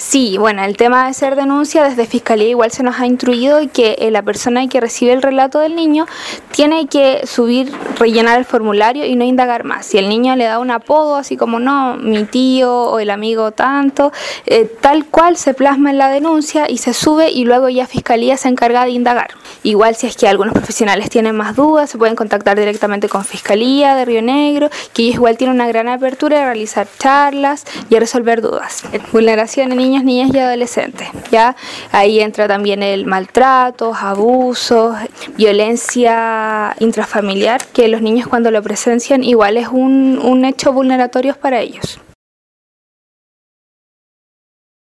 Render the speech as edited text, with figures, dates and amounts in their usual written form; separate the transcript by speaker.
Speaker 1: Sí, bueno, el tema de hacer denuncia desde Fiscalía igual se nos ha instruido que la persona que recibe el relato del niño tiene que rellenar el formulario y no indagar más. Si el niño le da un apodo, así como no, mi tío o el amigo tanto, tal cual se plasma en la denuncia y se sube y luego ya Fiscalía se encarga de indagar. Igual si es que algunos profesionales tienen más dudas, se pueden contactar directamente con Fiscalía de Río Negro, que ellos igual tienen una gran apertura a realizar charlas y a resolver dudas. Vulneración en niños, niñas y adolescentes. Ya ahí entra también el maltrato, abusos, violencia intrafamiliar, que los niños cuando lo presencian igual es un hecho vulneratorio para ellos.